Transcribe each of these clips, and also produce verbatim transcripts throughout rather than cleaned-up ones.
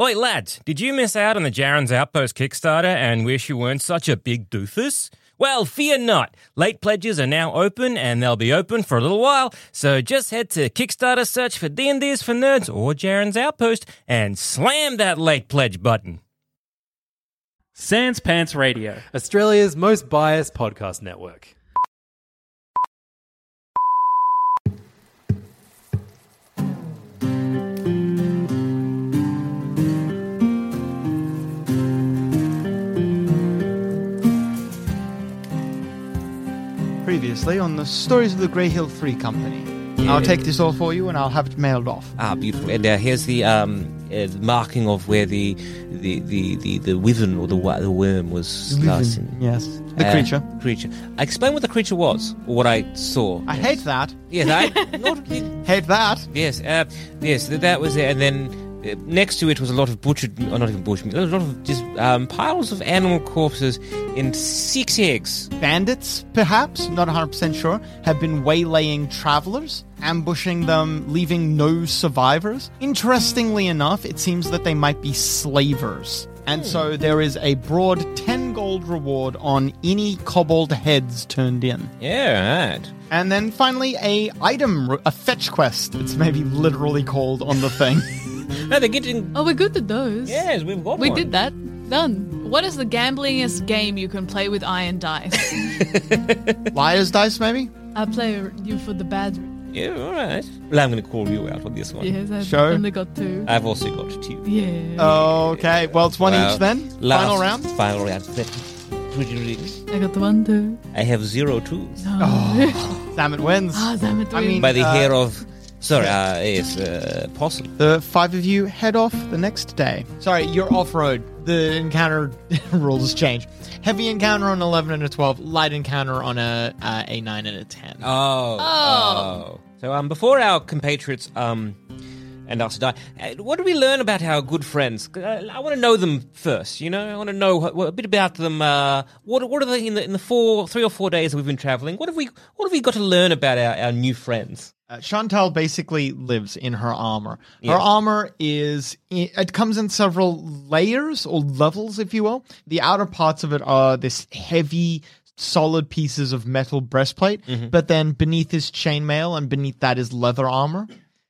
Oi, lads, did you miss out on the Jaren's Outpost Kickstarter and wish you weren't such a big doofus? Well, fear not. Late pledges are now open, and they'll be open for a little while, so just head to Kickstarter search for D and D's for Nerds or Jaren's Outpost and slam that late pledge button. Sans Pants Radio, Australia's most biased podcast network. Previously on the Stories of the Grey Hill Free Company. Yeah. I'll take this all for you and I'll have it mailed off. Ah, beautiful. And uh, here's the um, uh, marking of where the the, the, the, the wyvern or the the worm was last in. Yes, the uh, creature. Creature. Explain what the creature was, or what I saw. I hate that. Yes, I not, hate that. Yes, uh, yes, that, that was it. And then uh, next to it was a lot of butchered, or not even butchered meat, a lot of just um, piles of animal corpses in six eggs. Bandits, perhaps, not one hundred percent sure, have been waylaying travelers, ambushing them, leaving no survivors. Interestingly enough, it seems that they might be slavers. And so there is a broad ten gold reward on any kobold heads turned in. Yeah, right. And then finally a item, a fetch quest, it's maybe literally called on the thing. No, they're getting... Oh, we're good at those. Yes, we've got we one. We did that. Done. What is the gamblingest game you can play with iron dice? Liar's dice, maybe? I play you for the bad. Yeah, all right. Well, I'm going to call you out on this one. Yes, I've Sure. only got two. I've also got two. Yeah. Okay, well, it's one Well, each then. last Final round? Final round. Pretty rings. I got the one, too. I have zero twos. No. Oh, Zamet wins. Ah, damn it. I mean, By the uh, hair of... Sorry, uh, yes, uh, possum. The five of you head off the next day. Sorry, you're off-road. The encounter rules change. Heavy encounter on eleven and a twelve. Light encounter on a uh, a nine and a ten. Oh, oh. So um, before our compatriots um, and us die, uh, what do we learn about our good friends? Uh, I want to know them first. You know, I want to know what, a bit about them. Uh, what what are they in the in the four, three or four days that we've been traveling? What have we what have we got to learn about our, our new friends? Uh, Chantal basically lives in her armor. Her Yeah. armor is, it comes in several layers or levels, if you will. The outer parts of it are this heavy, solid pieces of metal breastplate, Mm-hmm. but then beneath is chainmail and beneath that is leather armor.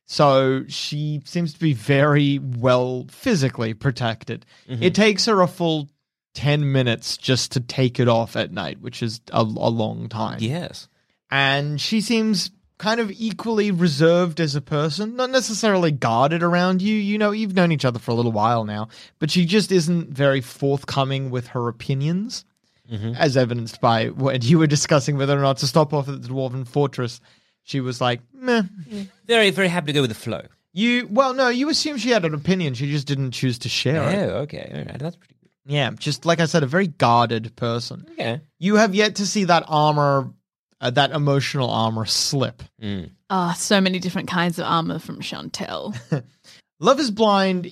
So she seems to be very well physically protected. Mm-hmm. It takes her a full ten minutes just to take it off at night, which is a, a long time. Yes. And she seems kind of equally reserved as a person, not necessarily guarded around you. You know, you've known each other for a little while now, but she just isn't very forthcoming with her opinions, Mm-hmm. as evidenced by when you were discussing whether or not to stop off at the Dwarven Fortress. She was like, meh. Very, very happy to go with the flow. You, well, no, you assume she had an opinion. She just didn't choose to share Oh, it. okay. All right. That's pretty good. Yeah, just like I said, a very guarded person. Okay. You have yet to see that armor, uh, that emotional armor slip. Mm. Ah, so many different kinds of armor from Chantel. Love is Blind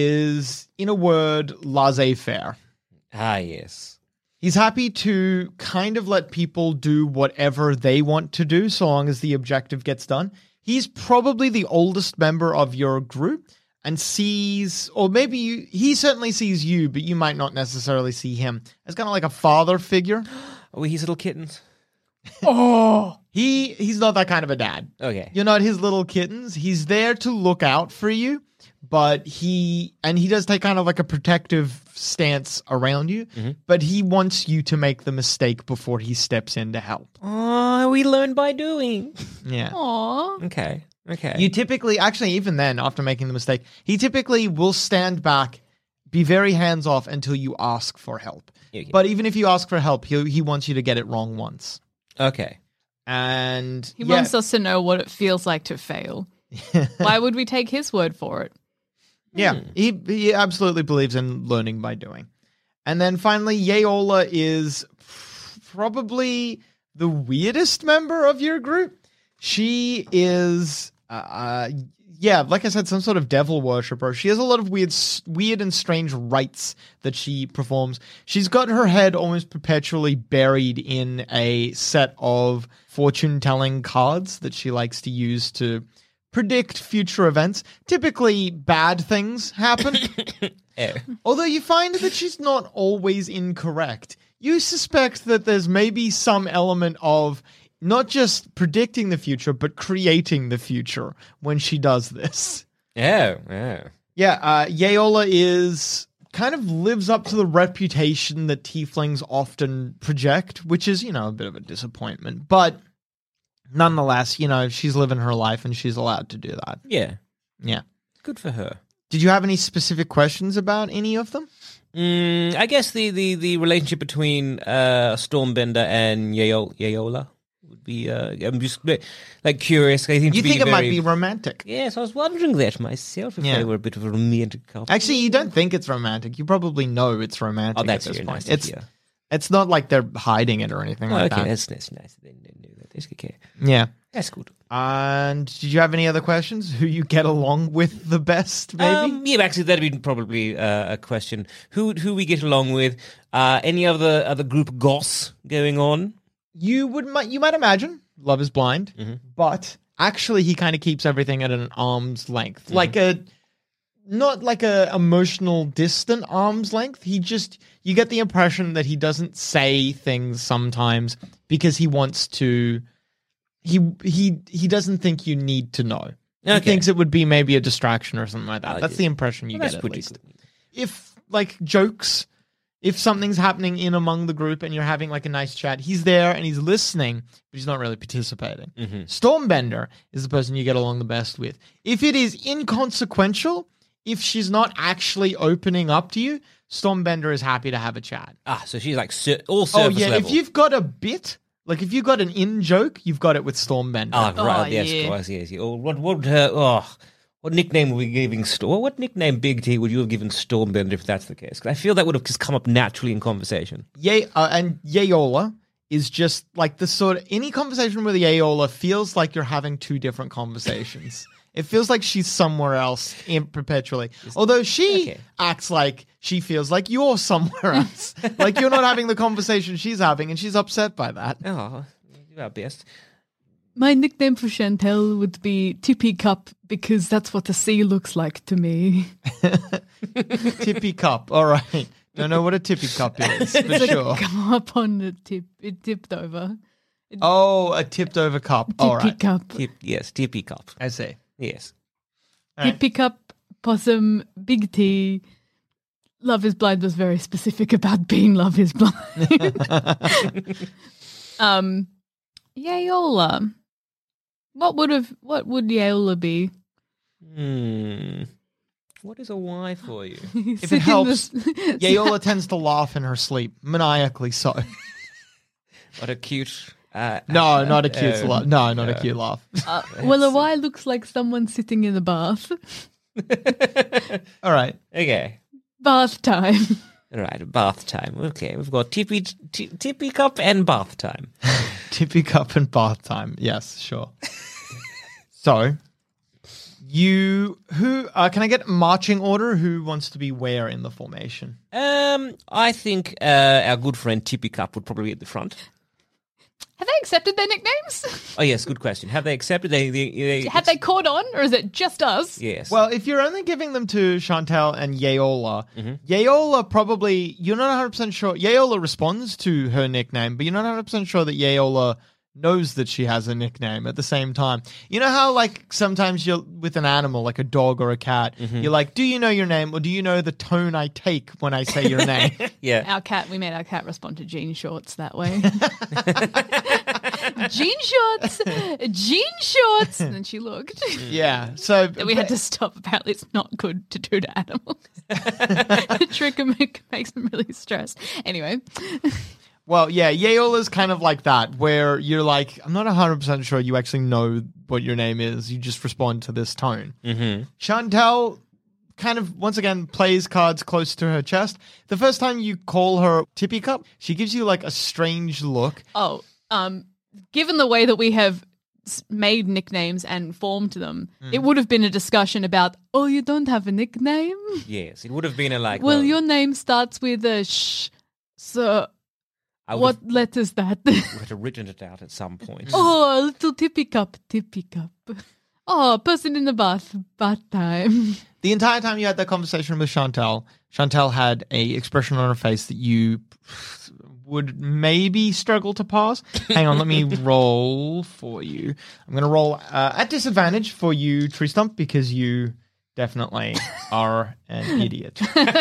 is, in a word, laissez-faire. Ah, yes. He's happy to kind of let people do whatever they want to do so long as the objective gets done. He's probably the oldest member of your group and sees, or maybe you, he certainly sees you, but you might not necessarily see him as kind of like a father figure. Are we his little kittens? Oh, he he's not that kind of a dad. Okay. You're not his little kittens. He's there to look out for you, but he, and he does take kind of like a protective stance around you, Mm-hmm. but he wants you to make the mistake before he steps in to help. Oh, we learn by doing. Yeah. Aw. Okay. Okay. You typically, actually, even then, after making the mistake, he typically will stand back, be very hands off until you ask for help. Okay. But even if you ask for help, he he wants you to get it wrong once. Okay. And He yeah. wants us to know what it feels like to fail. Why would we take his word for it? Yeah, he he absolutely believes in learning by doing. And then finally, Yeola is probably the weirdest member of your group. She is, uh, uh, yeah, like I said, some sort of devil worshiper. She has a lot of weird, weird and strange rites that she performs. She's got her head almost perpetually buried in a set of fortune-telling cards that she likes to use to predict future events. Typically, bad things happen. Oh. Although you find that she's not always incorrect. You suspect that there's maybe some element of not just predicting the future, but creating the future when she does this. Oh, oh. Yeah, uh, Yeola is kind of lives up to the reputation that tieflings often project, which is, you know, a bit of a disappointment. But nonetheless, you know, she's living her life and she's allowed to do that. Yeah. Yeah. Good for her. Did you have any specific questions about any of them? Mm, I guess the, the, the relationship between uh, Stormbender and Yeo- Yeola would be. Uh, I'm just like curious. I think You to think be it might very- be romantic? Yes, I was wondering that myself. If Yeah. they were a bit of a romantic couple. Actually, you don't think it's romantic. You probably know it's romantic oh, that's at this very point. nice to it's hear. it's not like they're hiding it or anything Oh, like okay, that. that's, that's nice. They didn't know that. That's okay. Yeah. That's good. And did you have any other questions? Who you get along with the best, maybe? Um, yeah, actually, that'd be probably uh, a question. Who who we get along with? Uh, any other other group goss going on? You would mi- you might imagine Love is Blind, but actually he kind of keeps everything at an arm's length, like a not like a emotional distant arm's length. He just you get the impression that he doesn't say things sometimes because he wants to. He he he doesn't think you need to know. He Okay. thinks it would be maybe a distraction or something like that. Oh, That's yeah. the impression you Well, get that's at pretty least. good. If like jokes, if something's happening in among the group and you're having like a nice chat, he's there and he's listening, but he's not really participating. Mm-hmm. Stormbender is the person you get along the best with. If it is inconsequential, if she's not actually opening up to you, Stormbender is happy to have a chat. Ah, so she's like sur- all Oh surface yeah, level. if you've got a bit, like if you've got an in joke, you've got it with Stormbender. Ah, right. Oh, yes, yeah. of course, yes. yes. Oh, what what her? Oh, what nickname were we giving? Storm? What nickname, Big T, would you have given Stormbender if that's the case? 'Cause I feel that would have just come up naturally in conversation. Ye- uh, and Yeola is just like the sort of any conversation with Yeola feels like you're having two different conversations. It feels like she's somewhere else in perpetually. Although she Okay. acts like she feels like you're somewhere else. Like you're not having the conversation she's having and she's upset by that. Oh, do our best. My nickname for Chantel would be Tippy Cup because that's what the sea looks like to me. Tippy cup. All right. Don't know what a tippy cup is, for sure. Come up on the tip. It tipped over. Oh, a tipped over cup. All Tippy right. Cup. Tip, yes, Tippy Cup. I see. Yes. right. Tippy Cup, Possum, Big T. Love is Blind was very specific about being Love is Blind. um, Yeola. What would have? What would Yeola be? Hmm. What is a Y for you? If it helps, Yeola tends to laugh in her sleep, maniacally so. What a cute. Uh, No, not a cute uh, laugh. No, not a cute laugh. Uh, well, a Y looks like someone sitting in a bath. All right. Okay. Bath time. All right. Bath time. Okay. We've got Tippy, t- Tippy Cup and bath time. Tippy cup and bath time. Yes, sure. So, you who uh, can I get marching order? Who wants to be where in the formation? Um, I think uh, our good friend Tippy Cup would probably be at the front. Have they accepted their nicknames? Oh yes, good question. Have they accepted? They, they, they Have they caught on, or is it just us? Yes. Well, if you're only giving them to Chantel and Yeola, Mm-hmm. Yeola probably you're not one hundred percent sure. Yeola responds to her nickname, but you're not one hundred percent sure that Yeola knows that she has a nickname at the same time. You know how like sometimes you're with an animal like a dog or a cat, Mm-hmm. you're like, "Do you know your name or do you know the tone I take when I say your name?" yeah. Our cat, we made our cat respond to jean shorts that way. Jean shorts, jean shorts, and then she looked. Yeah. So And we had to stop. Apparently, it's not good to do to animals. The trick make, makes them really stressed. Anyway, Well, yeah, Yeola's kind of like that, where you're like, I'm not one hundred percent sure you actually know what your name is. You just respond to this tone. Mm-hmm. Chantel kind of, once again, plays cards close to her chest. The first time you call her Tippy Cup, she gives you like a strange look. oh, um, given the way that we have s- made nicknames and formed them, it would have been a discussion about, oh, you don't have a nickname? Yes. It would have been a like. Well, your name starts with a sh. So, I would what have, letter's that? would have written it out at some point. Oh, a little tippy cup, tippy cup. Oh, person in the bath, bath time. The entire time you had that conversation with Chantel, Chantel had a expression on her face that you would maybe struggle to pass. Hang on, let me roll for you. I'm going to roll uh, at disadvantage for you, Tree Stump, because you definitely are an idiot.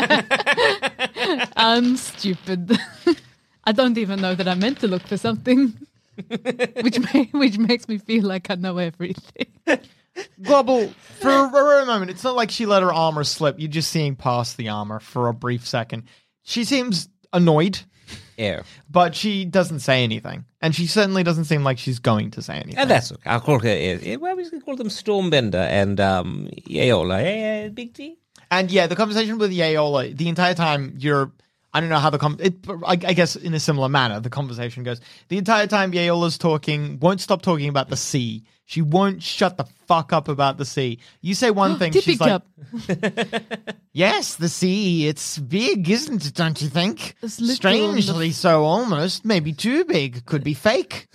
I'm stupid. I don't even know that I meant to look for something, which may, which makes me feel like I know everything. Global, for a, for a moment, it's not like she let her armor slip. You're just seeing past the armor for a brief second. She seems annoyed, Yeah. but she doesn't say anything. And she certainly doesn't seem like she's going to say anything. And that's okay. I'll call her, uh, well, we can call them Stormbender and um, Yeola. Hey, uh, Big T? And yeah, the conversation with Yeola, the entire time you're, I don't know how the, com- it, I, I guess in a similar manner, the conversation goes. The entire time Yeola's talking, won't stop talking about the sea. She won't shut the fuck up about the sea. You say one thing, Tippy she's like, cup. yes, the sea, it's big, isn't it, don't you think? It's little Strangely so, almost. Maybe too big. Could be fake.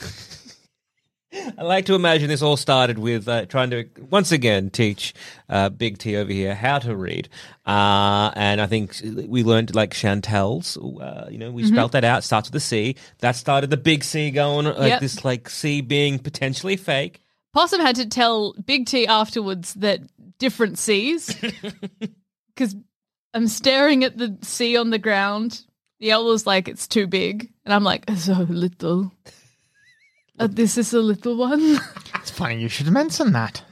I like to imagine this all started with uh, trying to, once again, teach uh, Big T over here how to read. Uh, and I think we learned, like, Chantel's, uh, you know, we Mm-hmm. spelled that out. Starts with a C. That started the big C going, like Yep. this, like, C being potentially fake. Possum had to tell Big T afterwards that different C's, because I'm staring at the C on the ground. The owl was like, it's too big. And I'm like, so little. Uh, this is a little one. It's funny, you should mention that.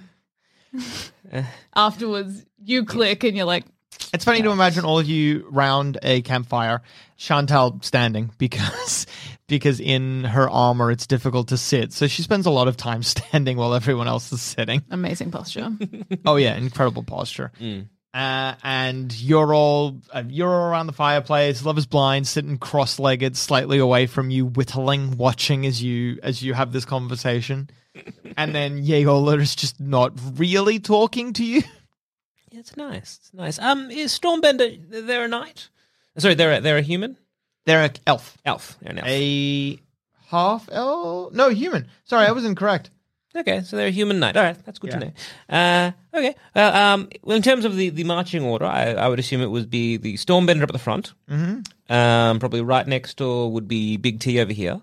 Afterwards, you click and you're like, It's funny to imagine all of you round a campfire, Chantal standing because because in her armor it's difficult to sit. So she spends a lot of time standing while everyone else is sitting. amazing posture. Oh yeah, incredible posture. Uh, and you're all uh, you're all around the fireplace. Love is blind, sitting cross-legged, slightly away from you, whittling, watching as you as you have this conversation. And then Yeola is just not really talking to you. Yeah, it's nice. It's nice. Um, is Stormbender, they're a knight? Sorry, they're a, they're a human? They're an elf, Elf. They're an elf. a half elf. No, human. Sorry, I was incorrect. Okay, so they're a human knight. All right, that's good Yeah. to know. Uh, okay. Uh, um, well, in terms of the, the marching order, I, I would assume it would be the Stormbender up at the front. Mm-hmm. Um, probably right next door would be Big T over here.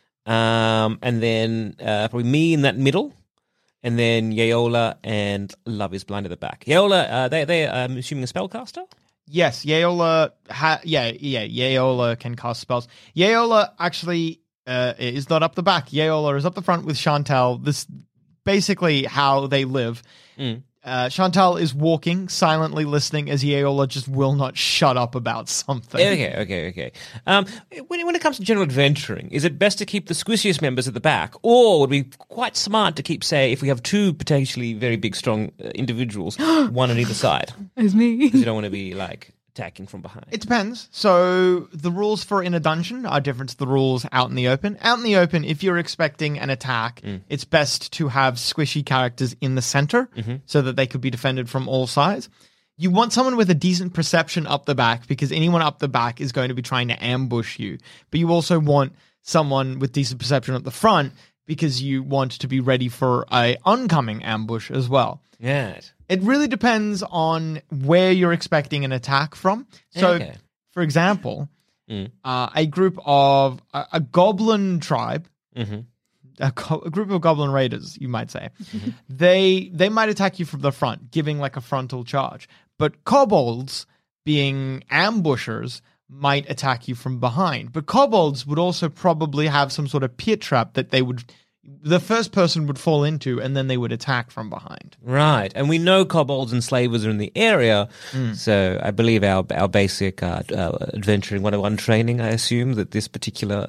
Um, and then uh, probably me in that middle. And then Yeola and Love is Blind at the back. Yeola, uh, they, they, I'm assuming a spellcaster? Yes, Yeola. Ha- yeah, yeah. Yeola can cast spells. Yeola actually uh, is not up the back. Yeola is up the front with Chantal. This basically how they live. Mm. Uh, Chantal is walking silently, listening as Yeola just will not shut up about something. Okay, okay, okay. Um, when, when it comes to general adventuring, is it best to keep the squishiest members at the back, or would it be quite smart to keep, say, if we have two potentially very big, strong uh, individuals, one on either side? It's me. Because you don't want to be, like, attacking from behind. It depends. So the rules for in a dungeon are different to the rules out in the open. Out in the open, if you're expecting an attack, it's best to have squishy characters in the center so that they could be defended from all sides. You want someone with a decent perception up the back because anyone up the back is going to be trying to ambush you. But you also want someone with decent perception at the front because you want to be ready for a oncoming ambush as well. Yeah. It really depends on where you're expecting an attack from. So, Okay. for example, uh, a group of a, a goblin tribe, Mhm. a, co- a group of goblin raiders, you might say, they they might attack you from the front, giving like a frontal charge. But kobolds, being ambushers, might attack you from behind. But kobolds would also probably have some sort of pit trap that they would. The first person would fall into, and then they would attack from behind. Right. And we know kobolds and slavers are in the area, so I believe our our basic uh, uh, adventuring one oh one training, I assume, that this particular...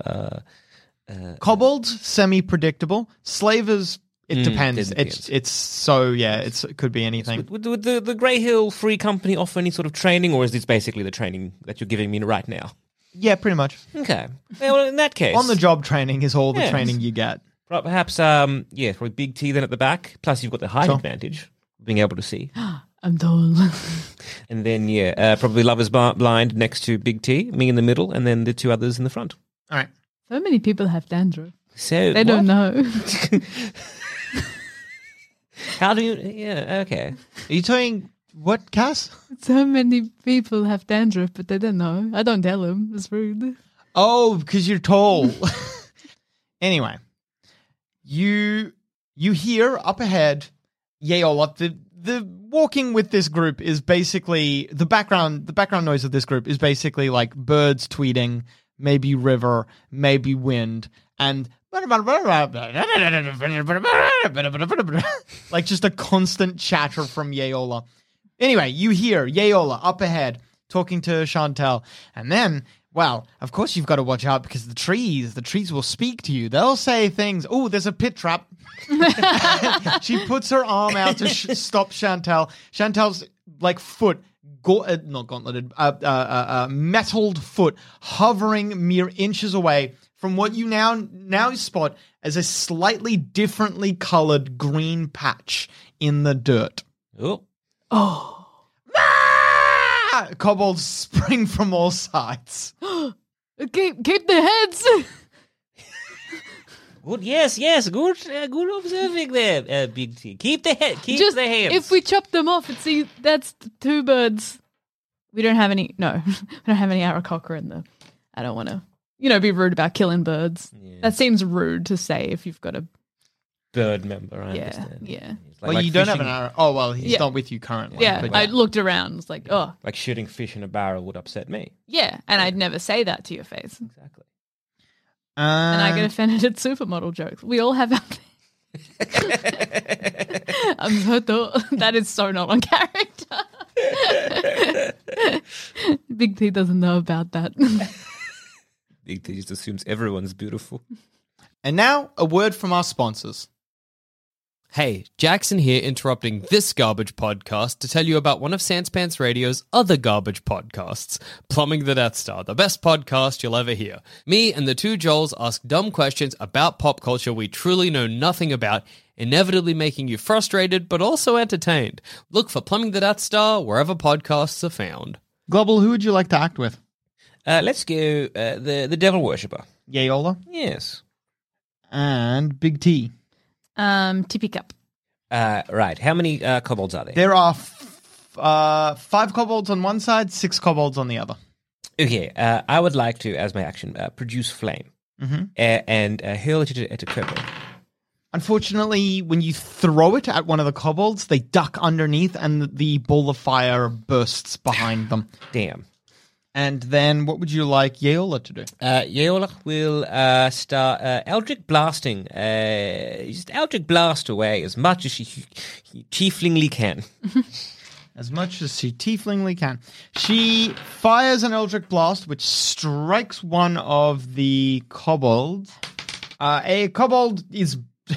Uh, Kobolds, semi-predictable. Slavers, it Mm, depends. it depends. It's it's so yeah. It's it could be anything. would, would the, the Grey Hill Free Company offer any sort of training, or is this basically the training that you're giving me right now? Yeah, pretty much. Okay. Well, in that case... On the job training is all the Yes. training you get. Right, perhaps, um, yeah, probably Big T then at the back. Plus, you've got the height Sure. advantage, being able to see. I'm tall. And then, yeah, uh, probably Lovers Bar- Blind next to Big T, me in the middle, and then the two others in the front. All right. So many people have dandruff. So They don't know. How do you? Yeah, okay. Are you telling what, Cass? So many people have dandruff, but they don't know. I don't tell them. It's rude. Oh, because you're tall. Anyway, you you hear up ahead, Yeola. The the walking with this group is basically the background. The background noise of this group is basically like birds tweeting, maybe river, maybe wind, and like just a constant chatter from Yeola. Anyway, you hear Yeola up ahead talking to Chantel, and then, well, of course you've got to watch out because the trees, the trees will speak to you. They'll say things. Oh, there's a pit trap. She puts her arm out to sh- stop Chantel. Chantel's like foot, go- uh, not gauntleted, uh, uh, uh, uh, metalled foot, hovering mere inches away from what you now now spot as a slightly differently colored green patch in the dirt. Oh, Oh. Ah! Kobolds spring from all sides. Keep, keep their heads. good. Yes, yes. Good, uh, good observing there, uh, Big T. Keep the head. Keep Just the hands. if we chop them off, it's see that's two birds. We don't have any. No, we don't have any Aarakocra in the. I don't want to, you know, be rude about killing birds. Yeah. That seems rude to say if you've got a. bird member, I Yeah, understand. yeah. It's like, Well, like you don't have fishing- an arrow. Oh, well, he's Yeah. not with you currently. Yeah, but I looked around. It's like, oh, Like shooting fish in a barrel would upset me. yeah, and I'd never say that to your face. Exactly. And I get Um, offended at supermodel jokes. We all have our I'm so th- that is so not on character. Big T doesn't know about that. Big T just assumes everyone's beautiful. And now, a word from our sponsors. Hey, Jackson here interrupting this garbage podcast to tell you about one of Sanspants Radio's other garbage podcasts, Plumbing the Death Star, the best podcast you'll ever hear. Me and the two Joels ask dumb questions about pop culture we truly know nothing about, inevitably making you frustrated but also entertained. Look for Plumbing the Death Star wherever podcasts are found. Global, who would you like to act with? Uh, let's go uh, the the devil worshipper. Yeola Yes. and Big T. Um, Tippy Cup. Uh, right. How many uh, kobolds are there? There are f- uh, five kobolds on one side, six kobolds on the other. Okay. Uh, I would like to, as my action, uh, produce flame Mm-hmm. uh, and uh, hurl it at a, at a cripple. Unfortunately, when you throw it at one of the kobolds, they duck underneath and the ball of fire bursts behind them. Damn. And then what would you like Yeola to do? Uh, Yeola will uh, start uh, Eldritch blasting. Uh, just Eldritch blast away as much as she, she tieflingly can. As much as she tieflingly can. She fires an Eldritch Blast, which strikes one of the kobolds. Uh, a kobold is...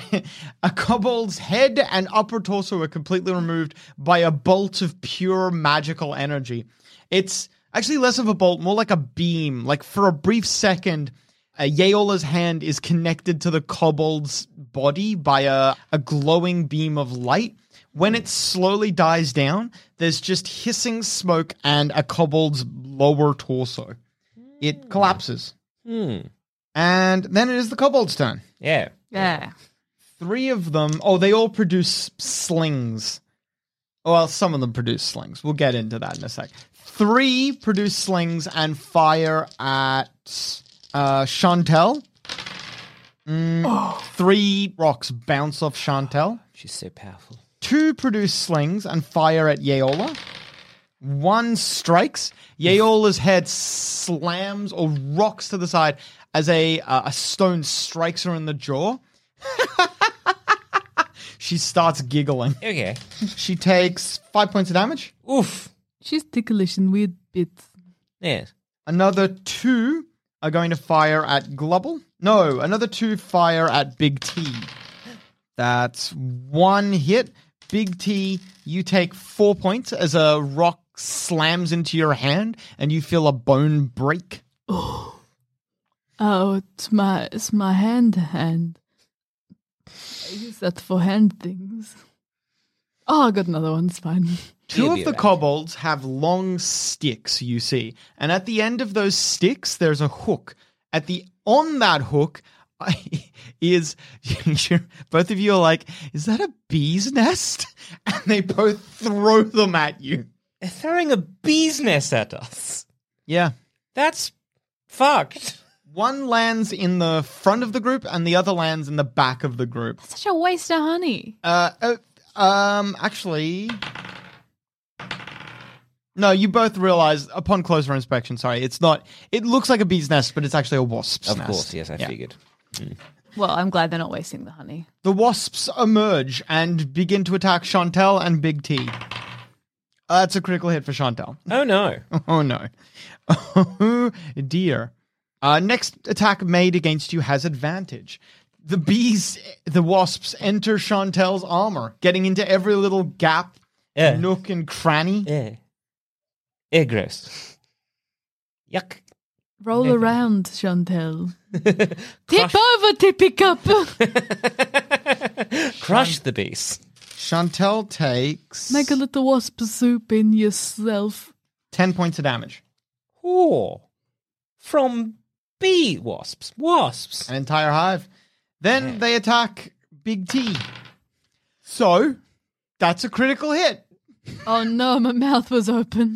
a kobold's head and upper torso are completely removed by a bolt of pure magical energy. It's actually less of a bolt, more like a beam. Like for a brief second, uh, Yeola's hand is connected to the kobold's body by a, a glowing beam of light. When it slowly dies down, there's just hissing smoke and a kobold's lower torso. It collapses. Hmm. And then it is the kobold's turn. Yeah. Yeah. Three of them, oh, they all produce slings. Well, some of them produce slings. We'll get into that in a sec. Three produce slings and fire at uh, Chantel. Mm, Three rocks bounce off Chantel. She's so powerful. Two produce slings and fire at Yeola. One strikes. Yeola's head slams or rocks to the side as a uh, a stone strikes her in the jaw. She starts giggling. Okay. She takes five points of damage. Oof. She's ticklish in weird bits. Yes. Another two are going to fire at Glubble. No, another two fire at Big T. That's one hit. Big T, you take four points as a rock slams into your hand and you feel a bone break. Oh, it's my it's my hand hand. I use that for hand things. Oh, I got another one. It's fine. Two You'll of be the alright. kobolds have long sticks, you see. And at the end of those sticks, there's a hook. At the on that hook is you're, both of you are like, is that a bee's nest? And they both throw them at you. They're throwing a bee's nest at us. Yeah. That's fucked. One lands in the front of the group and the other lands in the back of the group. Such a waste of honey. Uh, uh um, actually, no, you both realize upon closer inspection, sorry, it's not, it looks like a bee's nest, but it's actually a wasp's Of nest. course, yes, I Yeah. figured. Well, I'm glad they're not wasting the honey. The wasps emerge and begin to attack Chantel and Big T. Uh, that's a critical hit for Chantel. Oh no. Oh no. Oh dear. Uh, next attack made against you has advantage. The bees, the wasps enter Chantel's armor, getting into every little gap, Yeah. nook, and cranny. Yeah. Yeah, gross. Yuck. Roll around, Chantel. Tip Crush, over, Tippy Cup. crush the beast. Chantel takes Make a little wasp soup in yourself. ten points of damage. Oh. From bee wasps. Wasps. An entire hive. Then they attack Big T. So, that's a critical hit. Oh no, my mouth was open.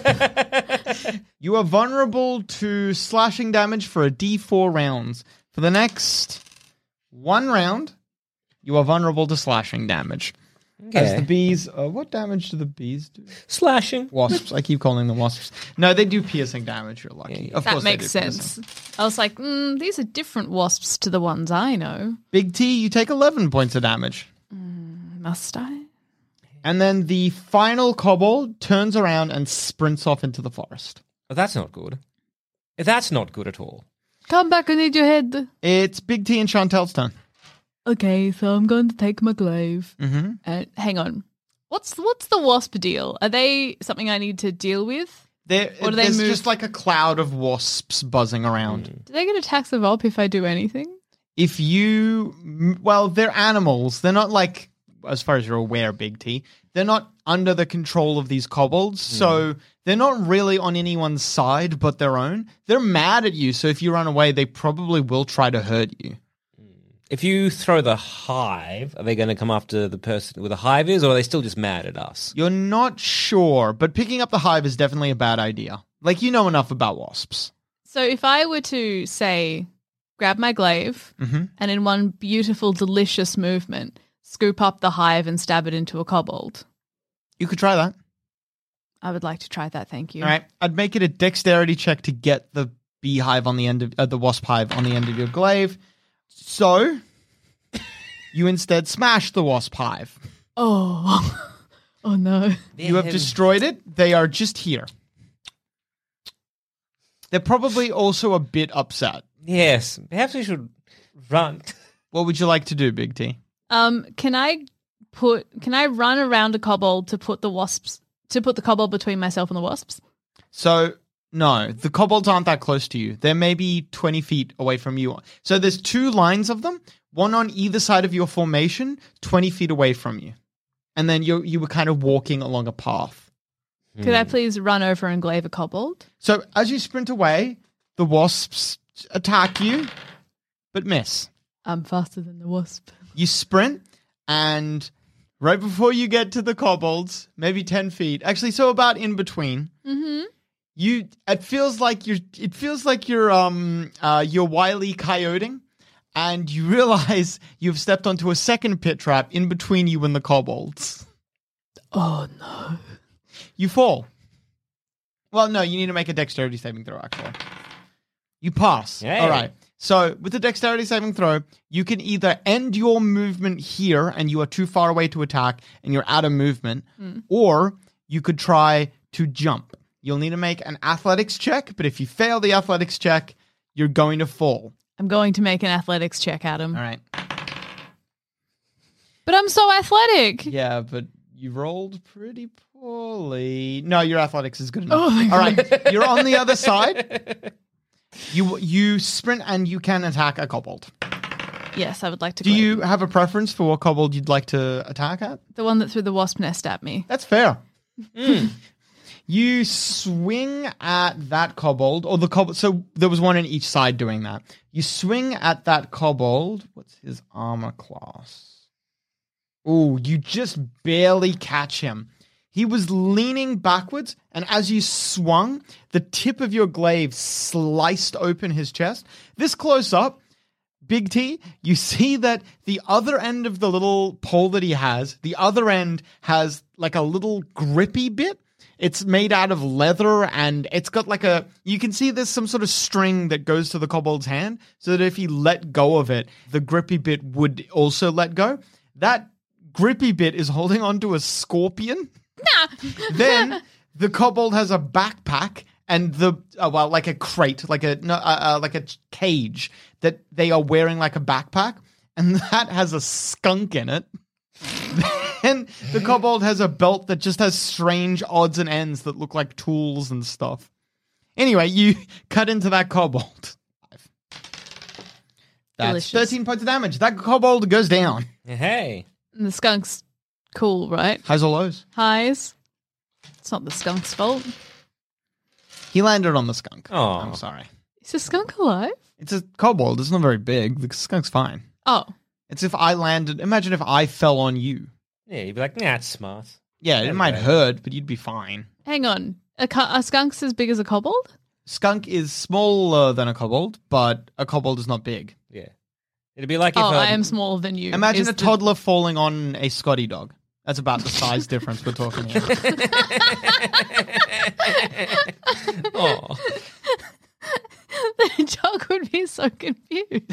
You are vulnerable to slashing damage for a d four rounds. For the next one round, you are vulnerable to slashing damage. As the bees, uh, what damage do the bees do? Slashing. Wasps. I keep calling them wasps. No, they do piercing damage. You're lucky. Of That course they makes do sense. piercing. I was like, mm, these are different wasps to the ones I know. Big T, you take eleven points of damage. Must I? And then the final kobold turns around and sprints off into the forest. Oh, that's not good. That's not good at all. Come back, I need your head. It's Big T and Chantel's turn. Okay, so I'm going to take my glaive. Mm-hmm. And hang on. What's what's the wasp deal? Are they something I need to deal with? There, Or do they there's move- just like a cloud of wasps buzzing around. Do they get a tax of op if I do anything? If you, well, they're animals. They're not like, as far as you're aware, Big T, they're not under the control of these kobolds. So they're not really on anyone's side but their own. They're mad at you. So if you run away, they probably will try to hurt you. If you throw the hive, are they going to come after the person with the hive is, or are they still just mad at us? You're not sure, but picking up the hive is definitely a bad idea. Like, you know enough about wasps. So if I were to say, grab my glaive Mm-hmm. and in one beautiful, delicious movement, scoop up the hive and stab it into a kobold, You could try that. I would like to try that. Thank you. All right. I'd make it a dexterity check to get the beehive on the end of uh, the wasp hive on the end of your glaive. So you instead smash the wasp hive. Oh, oh no. You have destroyed it. They are just here. They're probably also a bit upset. Yes, perhaps we should run. What would you like to do, Big T? Um, can I put? Can I run around a kobold to put the wasps to put the kobold between myself and the wasps? So, no, the kobolds aren't that close to you. They're maybe twenty feet away from you. So there's two lines of them, one on either side of your formation, twenty feet away from you. And then you you were kind of walking along a path. Could I please run over and glaive a kobold? So as you sprint away, the wasps attack you, but miss. I'm faster than the wasp. You sprint, and right before you get to the kobolds, maybe ten feet, actually, so about in between, Mm-hmm. you it feels like you're it feels like you're um uh you're wily coyoting, and you realize you've stepped onto a second pit trap in between you and the kobolds. Oh no. You fall. Well, no, you need to make a dexterity saving throw, actually. You pass. Yay. All right. So, with the dexterity saving throw, you can either end your movement here and you are too far away to attack and you're out of movement, or you could try to jump. You'll need to make an athletics check, but if you fail the athletics check, you're going to fall. I'm going to make an athletics check, Adam. All right. But I'm so athletic. Yeah, but you rolled pretty poorly. No, your athletics is good enough. Oh, thank All right, you're on the other side. You you sprint and you can attack a kobold. Yes, I would like to. Do glaive you have a preference for what kobold you'd like to attack at? the one that threw the wasp nest at me? That's fair. You swing at that kobold, or the kobold. So there was one on each side doing that. You swing at that kobold. What's his armor class? Ooh, you just barely catch him. He was leaning backwards, and as you swung, the tip of your glaive sliced open his chest. This close up, Big T, you see that the other end of the little pole that he has, the other end has like a little grippy bit. It's made out of leather, and it's got like a, you can see there's some sort of string that goes to the kobold's hand, so that if he let go of it, the grippy bit would also let go. That grippy bit is holding onto a scorpion. Then the kobold has a backpack and the uh, well, like a crate, like a no, uh, uh, like a cage that they are wearing like a backpack, and that has a skunk in it. Then the kobold has a belt that just has strange odds and ends that look like tools and stuff. Anyway, you cut into that kobold. That's Delicious. thirteen points of damage. That kobold goes down. Hey. And the skunk's cool, right? Highs or lows? Highs. It's not the skunk's fault. He landed on the skunk. Oh. I'm sorry. Is the skunk alive? It's a kobold. It's not very big. The skunk's fine. Oh. It's if I landed. Imagine if I fell on you. Yeah, you'd be like, nah, it's smart. Yeah, it Okay. might hurt, but you'd be fine. Hang on. A, cu- a skunk's as big as a kobold? Skunk is smaller than a kobold, but a kobold is not big. Yeah. It'd be like if Oh, um, I am smaller than you. Imagine Is a the- toddler falling on a Scotty dog. That's about the size difference we're talking here. Oh. The dog would be so confused.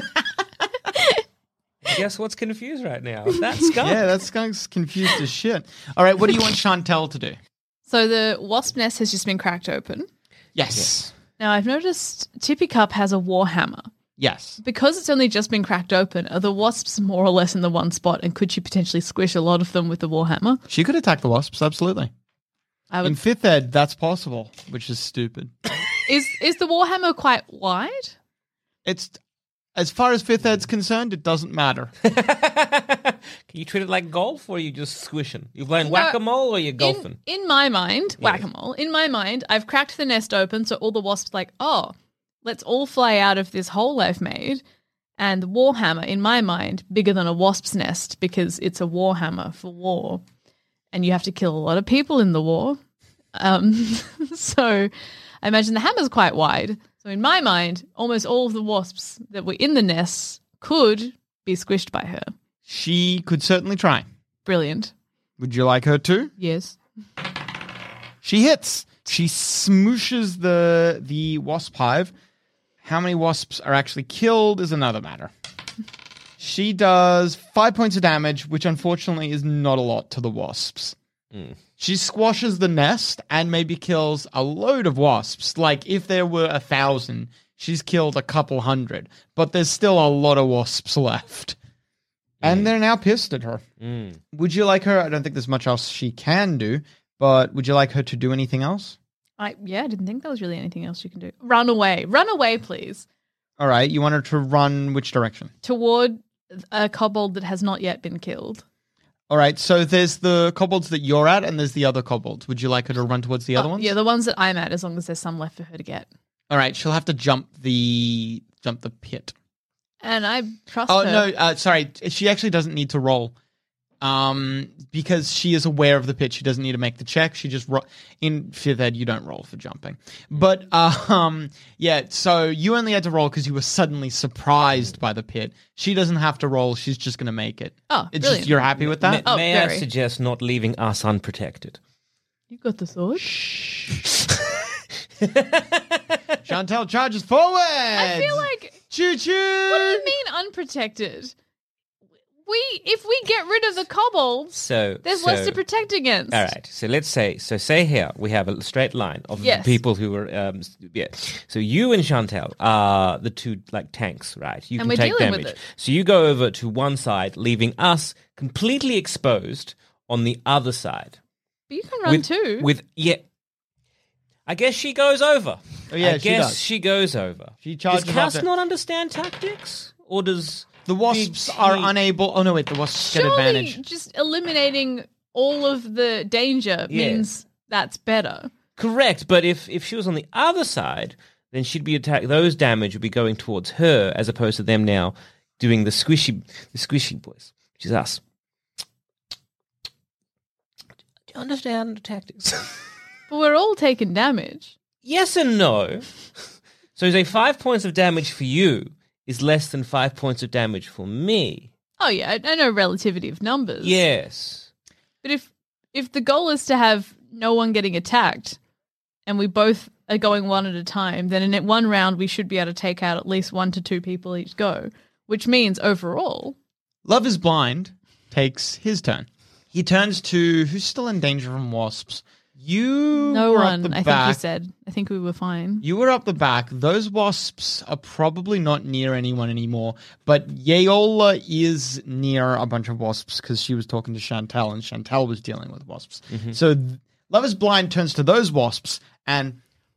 Guess what's confused right now? That skunk. Yeah, that skunk's confused as shit. All right, what do you want Chantel to do? So the wasp nest has just been cracked open. Yes. Now I've noticed Tippy Cup has a warhammer. Yes. Because it's only just been cracked open, are the wasps more or less in the one spot, and could she potentially squish a lot of them with the warhammer? She could attack the wasps, absolutely. I In would. fifth ed, that's possible, which is stupid. Is is the warhammer quite wide? It's as far as fifth ed's concerned, it doesn't matter. Can you treat it like golf, or are you just squishing? You playing No, whack-a-mole, or you golfing? In, in my mind, whack-a-mole. In my mind, I've cracked the nest open, so all the wasps like, oh, let's all fly out of this hole I've made. And the warhammer, in my mind, bigger than a wasp's nest because it's a warhammer for war, and you have to kill a lot of people in the war. Um, so I imagine the hammer's quite wide. So in my mind, almost all of the wasps that were in the nests could be squished by her. She could certainly try. Brilliant. Would you like her to? Yes. She hits. She smooshes the the wasp hive. How many wasps are actually killed is another matter. She does five points of damage, which unfortunately is not a lot to the wasps. Mm. She squashes the nest and maybe kills a load of wasps. Like, if there were a thousand, she's killed a couple hundred. But there's still a lot of wasps left. And they're now pissed at her. Mm. Would you like her? I don't think there's much else she can do, but would you like her to do anything else? I yeah, I didn't think there was really anything else you can do. Run away. Run away, please. All right, you want her to run which direction? Toward a kobold that has not yet been killed. All right, so there's the kobolds that you're at, and there's the other kobolds. Would you like her to run towards the other Oh, ones? Yeah, the ones that I'm at, as long as there's some left for her to get. All right, she'll have to jump the jump the pit. And I trust Oh her. no, uh, sorry, she actually doesn't need to roll, um, because she is aware of the pit. She doesn't need to make the check. She just ro- in fifth ed you don't roll for jumping, but um, yeah. So you only had to roll because you were suddenly surprised by the pit. She doesn't have to roll. She's just going to make it. Oh, it's brilliant. just you're happy with that. May, Oh, may I very. suggest not leaving us unprotected? You got the sword? Chantel charges forward. I feel like, choo choo. what do you mean unprotected? We, if we get rid of the kobolds, So there's so, less to protect against. All right. So let's say, so say here we have a straight line of Yes. people who are, um, yeah. So you and Chantel are the two like tanks, right? You And can we're take dealing with damage. it. So you go over to one side, leaving us completely exposed on the other side. But you can run with, too. With yeah. I guess she goes over. Oh, yeah, I she guess does. she goes over. She charges Does Cass after- not understand tactics, or does The wasps Big are T- unable. Oh no, wait, the wasps get Surely advantage. just eliminating all of the danger Yeah. means that's better. Correct, but if, if she was on the other side, then she'd be attack. Those damage would be going towards her, as opposed to them now doing the squishy, the squishy boys, which is us. Do you understand the tactics? But we're all taking damage. Yes and no. So say five points of damage for you is less than five points of damage for me. Oh yeah, I, I know relativity of numbers. Yes. But if if the goal is to have no one getting attacked, and we both are going one at a time, then in one round we should be able to take out at least one to two people each go, which means overall... Love is Blind takes his turn. He turns to who's still in danger from wasps. You No were one, up the I back. think you said. I think we were fine. You were up the back. Those wasps are probably not near anyone anymore, but Yeola is near a bunch of wasps because she was talking to Chantal, and Chantal was dealing with wasps. Mm-hmm. So th- Love is Blind turns to those wasps and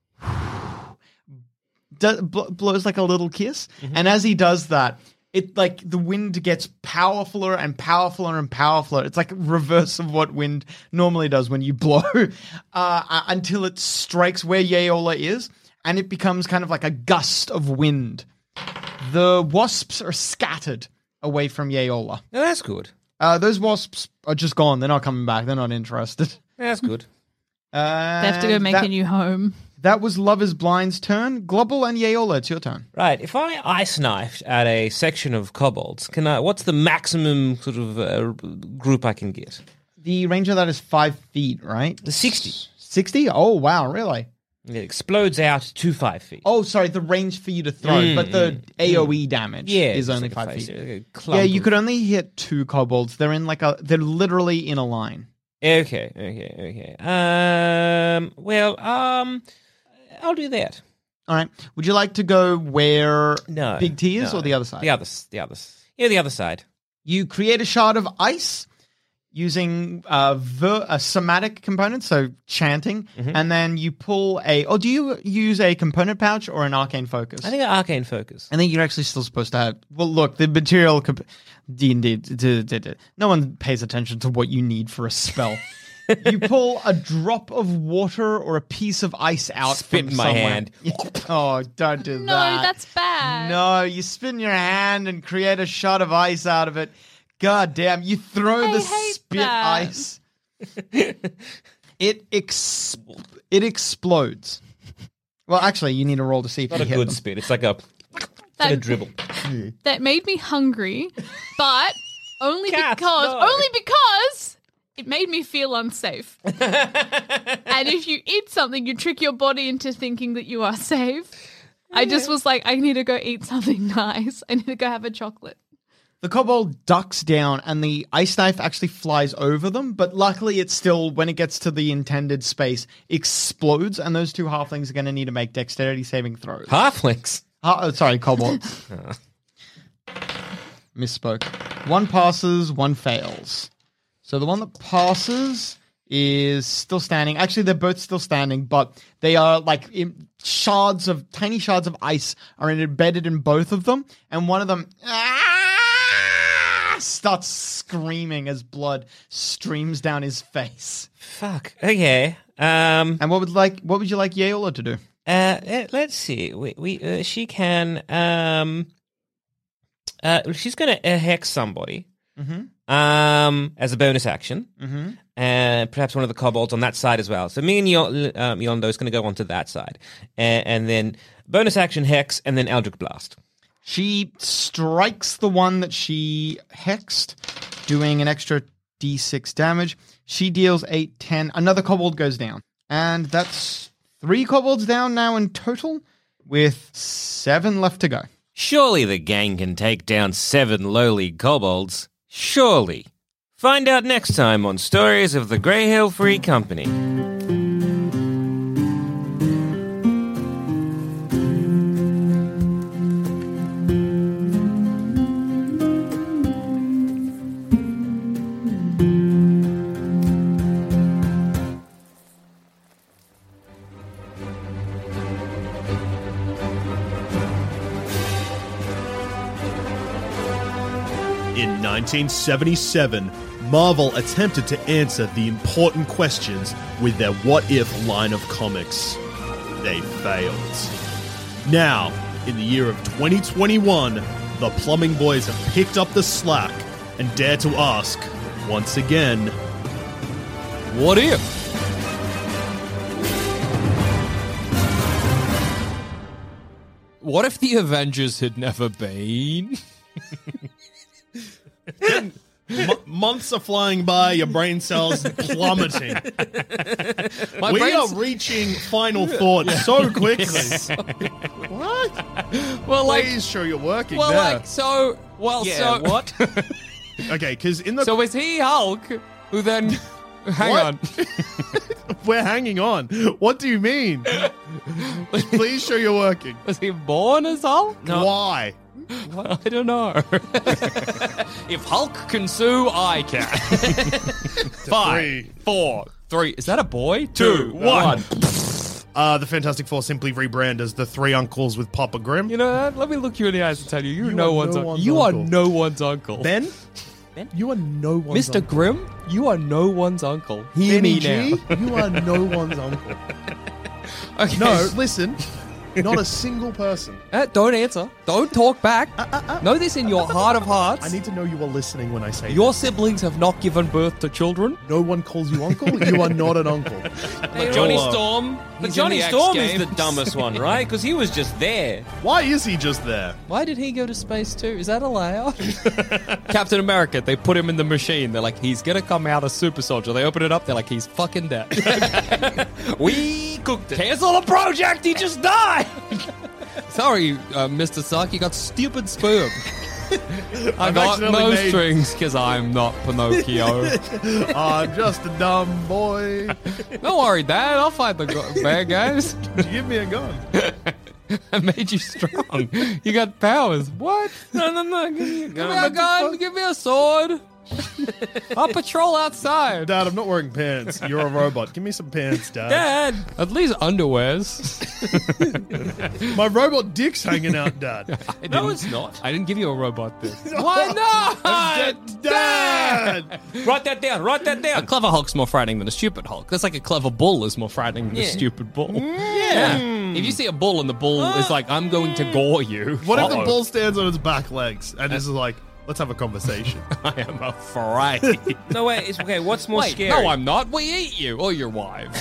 do- bl- blows like a little kiss. Mm-hmm. And as he does that, it like the wind gets powerfuler and powerfuler and powerfuler. It's like reverse of what wind normally does when you blow, uh, until it strikes where Yeola is, and it becomes kind of like a gust of wind. The wasps are scattered away from Yeola. No, that's good. Uh, those wasps are just gone. They're not coming back. They're not interested. That's good. Uh, They have to go make that, a new home. That was Love is Blind's turn. Global and Yeola, it's your turn. Right. If I ice knifed at a section of kobolds, can I? What's the maximum sort of uh, group I can get? The range of that is five feet, right? The sixty. sixty? Oh, wow, really? It explodes out to five feet. Oh, sorry, the range for you to throw, Mm, but the mm, AoE damage yeah, is it's only like a five face- feet. like a clump Yeah, you of- could only hit two kobolds. They're in like a, they're literally in a line. Okay, okay, okay. Um. Well, um, I'll do that. All right. Would you like to go where No, Big T is no. or the other side? The other, s- the other, s- yeah, the other side. You create a shard of ice using uh, ver- a somatic component, so chanting, Mm-hmm. and then you pull a. Oh, do you use a component pouch or an arcane focus? I think arcane focus. I think you're actually still supposed to have. Well, look, the material. Comp- D and D. No one pays attention to what you need for a spell. You pull a drop of water or a piece of ice out. Spit from in my somewhere. hand. Oh, don't do No, that. that's bad. No, you spin your hand and create a shot of ice out of it. God damn, you throw I the hate spit that. ice. It ex- it explodes. Well, actually, you need to roll to see if Not you a hit good them. spit. It's like a, it's like a dribble. That made me hungry, but only Cats, because no. only because it made me feel unsafe. And if you eat something, you trick your body into thinking that you are safe. I just was like, I need to go eat something nice. I need to go have a chocolate. The kobold ducks down and the ice knife actually flies over them, but luckily it still, when it gets to the intended space, explodes, and those two halflings are going to need to make dexterity saving throws. Halflings. Ha- oh, sorry, kobolds. Misspoke. One passes, one fails. So the one that passes is still standing. Actually, they're both still standing, but they are like in shards of, tiny shards of ice are embedded in both of them, and one of them ah, starts screaming as blood streams down his face. Fuck. Okay. Um. And what would like, what would you like Yeola to do? Uh, eh, let's see. We, we uh, she can um uh she's going to uh, hex somebody. Mm-hmm. Um as a bonus action. Mm-hmm. And perhaps one of the kobolds on that side as well. So me and Yon- um, Yondo is going to go onto that side. And, and then bonus action hex and then Eldritch Blast. She strikes the one that she hexed, doing an extra d six damage. She deals eight, ten. Another kobold goes down. And that's three kobolds down now in total, with seven left to go. Surely the gang can take down seven lowly kobolds. Surely. Find out next time on Stories of the Grey Hill Free Company. In nineteen seventy-seven, Marvel attempted to answer the important questions with their What If line of comics, they failed. Now, in the year of twenty twenty-one, the Plumbing Boys have picked up the slack and dare to ask, once again, What if? What if the Avengers had never been? M- months are flying by, your brain cells plummeting. My we brain's- are reaching final thought so quickly. What? Well, like, Please show you're working well, there. like, so, well, Yeah, so, what? Okay, because in the so is he Hulk, who then, hang What? on, we're hanging on. What do you mean? Please show you're working. was he born as Hulk? Why? I don't know. If Hulk can sue, I can. Five, Three. four, three. Is that a boy? Two, one. Uh, the Fantastic Four simply rebrand as the Three Uncles with Papa Grimm. You know what? Let me look you in the eyes and tell you, you're You no are one's no uncle. one's You uncle. are no one's uncle. Ben? Ben? You are no one's Mister uncle. Grimm, you are no one's uncle. Hear Benny me G, now. you are no one's uncle. Okay. No, listen. Not a single person. Uh, don't answer. Don't talk back. Know this in your heart of hearts. I need to know you are listening when I say Your this. siblings have not given birth to children. No one calls you uncle. You are not an uncle. But Johnny Hello. Storm. But he's Johnny in the Storm X is the Games. dumbest one, right? Because he was just there. Why is he just there? Why did he go to space too? Is that allowed? Captain America, they put him in the machine. They're like, he's gonna come out a super soldier. They open it up, they're like, he's fucking dead. We cooked it. Cancel the project, he just died! Sorry, uh, Mister Stark, you got stupid sperm. I got accidentally no made- strings because I'm not Pinocchio. I'm just a dumb boy. Don't worry, Dad, I'll fight the go- bad guys. Give me a gun. I made you strong. You got powers. What? No, no, no. Give me a Give me a gun, give me a sword. I'll patrol outside. Dad, I'm not wearing pants. You're a robot. Give me some pants, Dad. Dad. At least underwears. My robot dick's hanging out, Dad. I No, didn't- it's not. I didn't give you a robot dick. Why not? Dad! Write that down. Write that A down. clever Hulk's more frightening than a stupid Hulk. That's like a clever bull is more frightening than a Yeah. stupid bull. Yeah. If you see a bull and the bull is like, I'm going to gore you. What if the uh-oh. bull stands on its back legs and is like, let's have a conversation? I am afraid. No, wait. It's okay. What's more Wait, scary? no, I'm not. We eat you or your wives.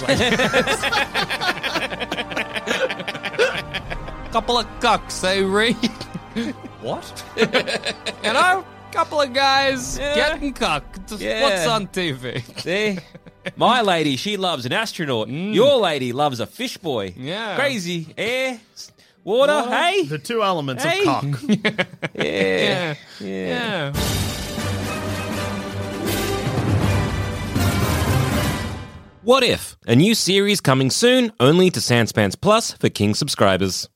Couple of cucks, eh, Reed? What? You know, couple of guys Yeah. getting cucked. Yeah. What's on T V? See? My lady, she loves an astronaut. Your lady loves a fish boy. Yeah. Crazy. Air, water, Water. hey? The two elements Hey. of cock. Yeah. Yeah. Yeah. What If? A new series coming soon, only to Sanspants Plus for King subscribers.